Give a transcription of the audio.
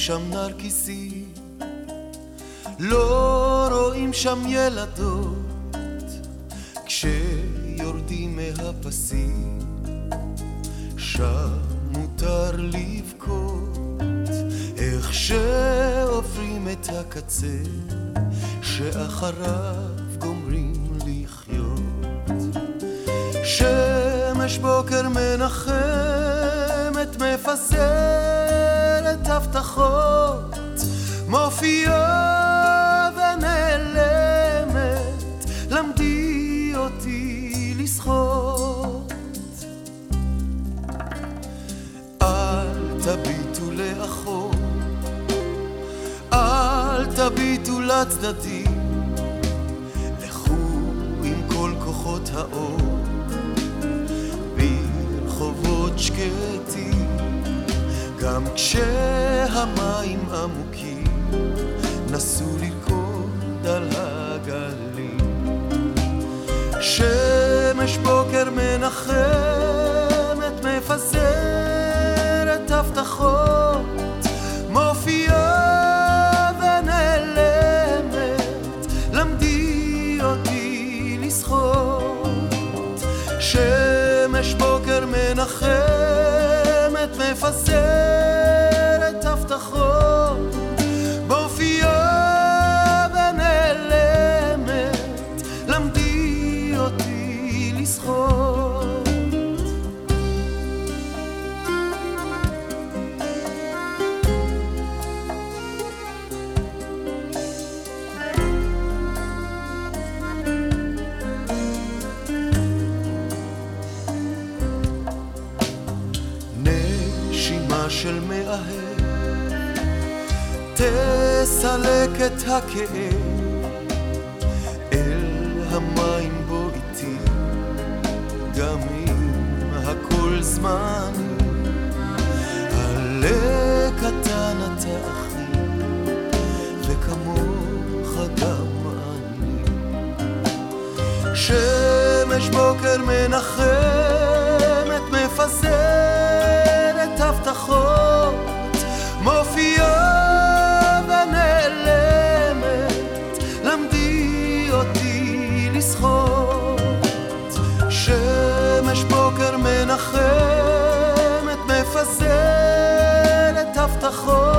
שם נרקיסים, לא רואים שם ילדות כשיורדים מהפסים. שם מותר לבכות איך שעוברים את הקצה שאחריו גומרים לחיות. שמש בוקר מנחמת מפזרת הבטחות, מופיעה ונעלמת, למדי אותי לשחות. אל תביטו לאחור, אל תביטו לצדדים, לכו עם כל כוחות האור ברחובות שקטים. גם כשהמים עמוקים נסו לרקוד על הגלים. שמש בוקר מנחמת מפזרת הבטחות, מופיעה ונעלמת, למדי אותי לשחות. שמש בוקר מנחמת מפזרת הבטחות, מופיעה ונעלמת, למדי אותי לשחות. נשימה של מאהב תסלק את הכאב, אל המים בו איתי, גם אם הכל זמני. עלה קטן אתה אחי, וכמוך גם אני. שמש בוקר מנחמת מפזרת הבטחות, מופיעה ונעלמת, למדי אותי לשחות. שמש בוקר מנחמת מפזרת הבטחות,